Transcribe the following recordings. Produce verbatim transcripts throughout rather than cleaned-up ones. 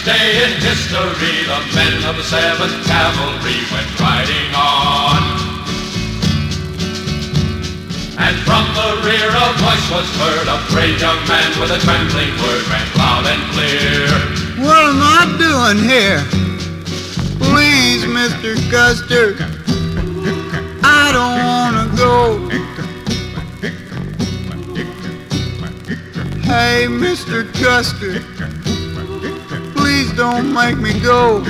next day in history, the men of the seventh Cavalry went riding on. And from the rear a voice was heard, a brave young man with a trembling word ran loud and clear. What am I doing here? Please, Mister Custer, I don't wanna go. Hey, Mister Custer, please don't make me go.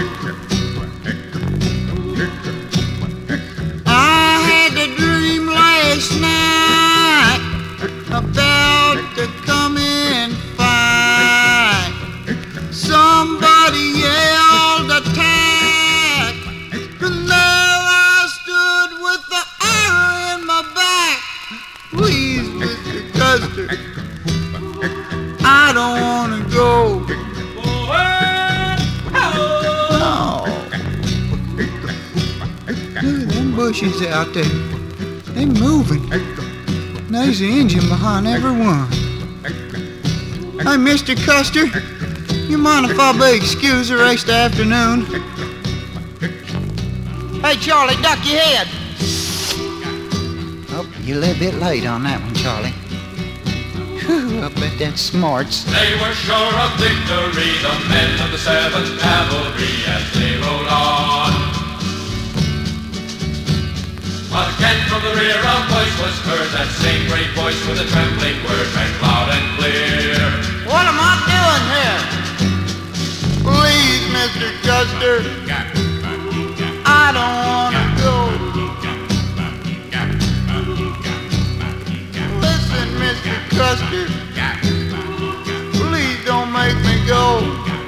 I had a dream last night about to come in fight. Somebody yelled attack, and there I stood with the arrow in my back. Please, Mister Custer, I don't wanna go. No. Look at them bushes out there. They moving. There's an engine behind every one. Hey, Mister Custer, you mind if I be excused the rest of the afternoon? Hey, Charlie, duck your head. Oh, you're a little bit late on that one, Charlie. Whew, I bet that's smarts. They were sure of victory, the men of the seventh Cavalry, as they rode on. Again from the rear a voice was heard, that same great voice with a trembling word rang loud and clear. What am I doing here? Please, Mister Custer, I don't wanna go. Listen, Mister Custer, please don't make me go.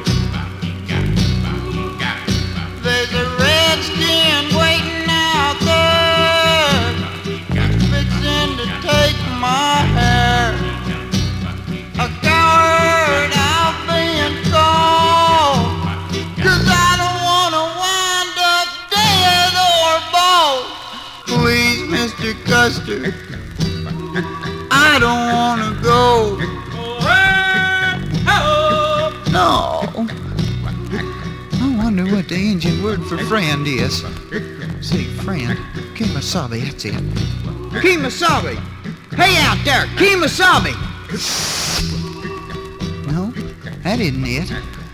There's a redskin waiting out there, fixing to take my hair. A coward I've been called, 'cause I don't wanna wind up dead or bald. Please, Mister Custer, I don't wanna go. No. I wonder what the Indian word for friend is. See, friend, Kemosabe, that's it. Kemosabe! Hey out there, Kemosabe! No, that isn't it.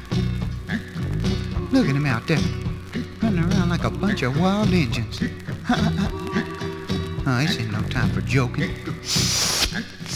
Look at him out there, running around like a bunch of wild Indians. Oh, this ain't no time for joking.